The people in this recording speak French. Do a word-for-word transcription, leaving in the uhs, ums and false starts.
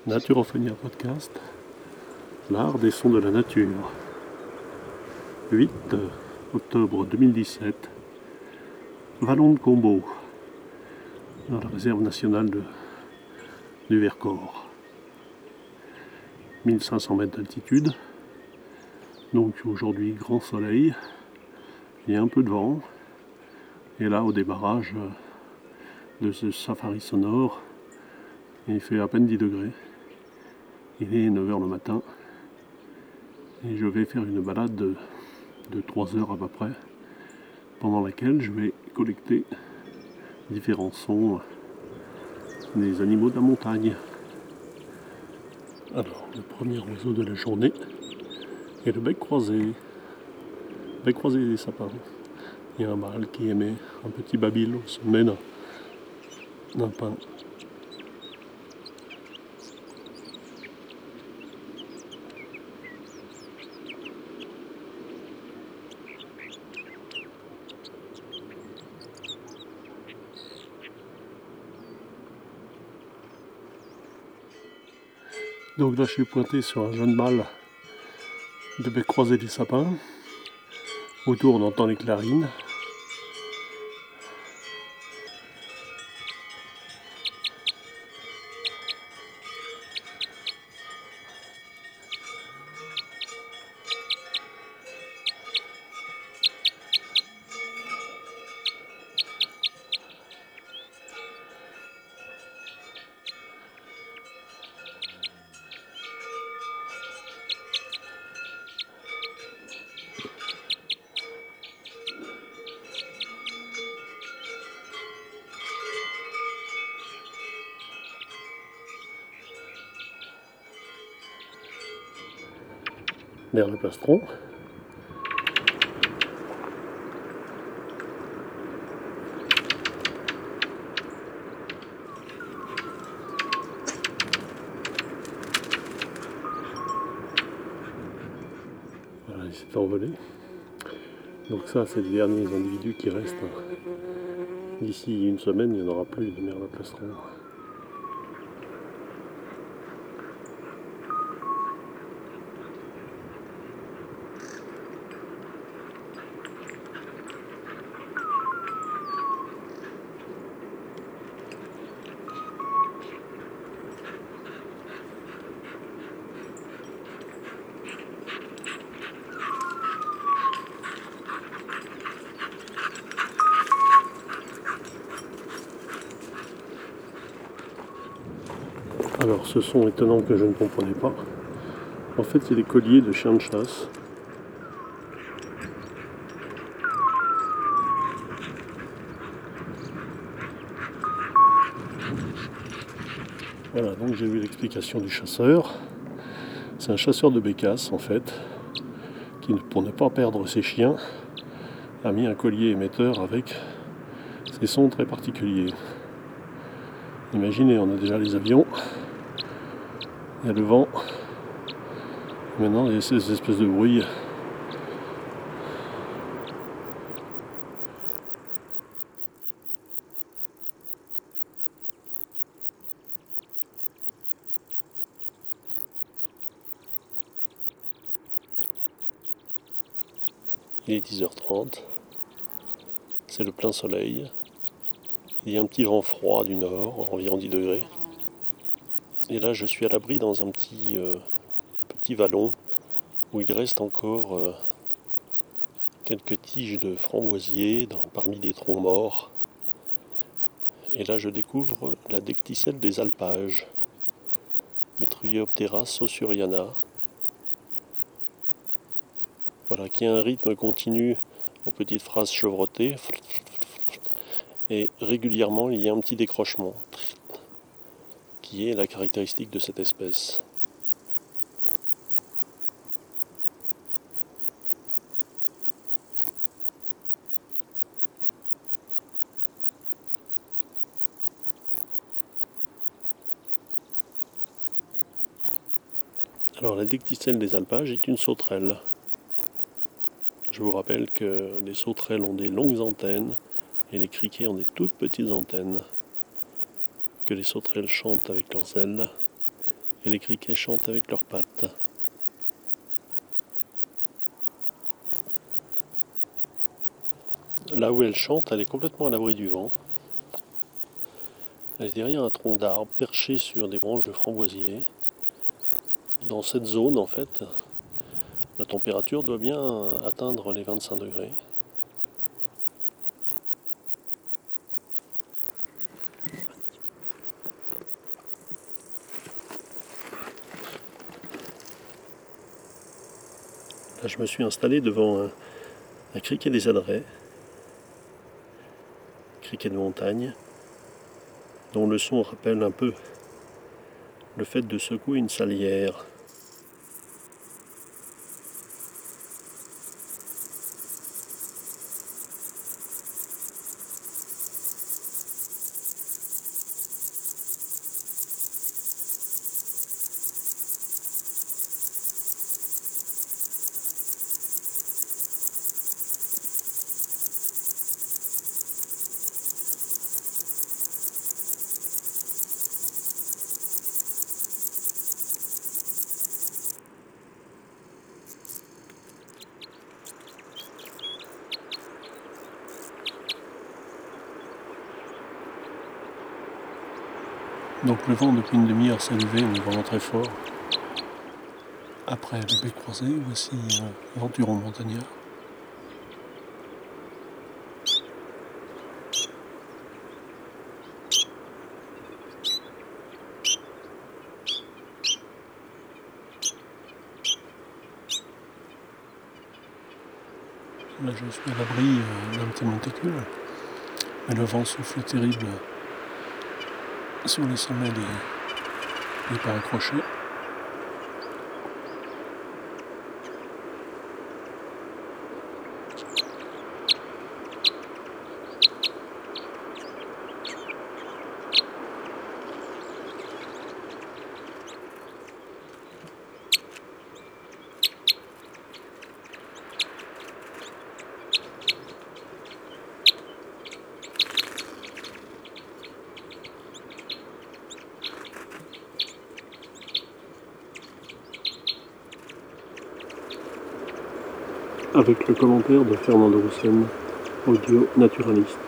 Naturophonia Podcast, l'art des sons de la nature. huit octobre deux mille dix-sept, Vallon de Combeau, dans la réserve nationale de, du Vercors. mille cinq cents mètres d'altitude, donc aujourd'hui grand soleil, il y a un peu de vent, et là au débarrage de ce safari sonore, il fait à peine dix degrés. Il est neuf heures le matin et je vais faire une balade de, de trois heures à peu près, pendant laquelle je vais collecter différents sons des animaux de la montagne. Alors, le premier oiseau de la journée est le bec croisé. Bec croisé des sapins. Il y a un mâle qui émet un petit babil au sommet d'un, d'un pin. Donc là, je suis pointé sur un jeune mâle de bec croisé des sapins. Autour, on entend les clarines. Vers le plastron. Voilà, il s'est envolé. Donc ça, c'est les derniers individus qui restent. D'ici une semaine, il n'y en aura plus de merle à plastron. Alors, ce son étonnant que je ne comprenais pas, en fait, c'est des colliers de chiens de chasse. Voilà, donc j'ai vu l'explication du chasseur. C'est un chasseur de bécasses, en fait, qui, pour ne pas perdre ses chiens, a mis un collier émetteur avec ces sons très particuliers. Imaginez, on a déjà les avions, il y a le vent, maintenant il y a ces espèces de bruits. Il est dix heures trente, c'est le plein soleil, il y a un petit vent froid du nord, environ dix degrés. Et là je suis à l'abri dans un petit, euh, petit vallon où il reste encore euh, quelques tiges de framboisier dans, parmi des troncs morts. Et là je découvre la decticelle des alpages, Metrioptera saussuriana. Voilà, qui a un rythme continu en petites phrases chevrotées. Et régulièrement, il y a un petit décrochement, qui est la caractéristique de cette espèce. Alors, la decticelle des alpages est une sauterelle. Je vous rappelle que les sauterelles ont des longues antennes et les criquets ont des toutes petites antennes, que les sauterelles chantent avec leurs ailes et les criquets chantent avec leurs pattes. Là où elle chante, elle est complètement à l'abri du vent. Elle est derrière un tronc d'arbre perché sur des branches de framboisier. Dans cette zone, en fait, la température doit bien atteindre les vingt-cinq degrés. Là, je me suis installé devant un, un criquet des adrets, criquet de montagne, dont le son rappelle un peu le fait de secouer une salière. Donc le vent depuis une demi-heure s'est levé, mais vraiment très fort. Après le baie croisé, voici euh, Aventuron montagnard. Là je suis à l'abri euh, d'un petit monticule, mais le vent souffle terrible sur les sommets des, des pins accrochés. Avec le commentaire de Fernando Roussen, audio naturaliste.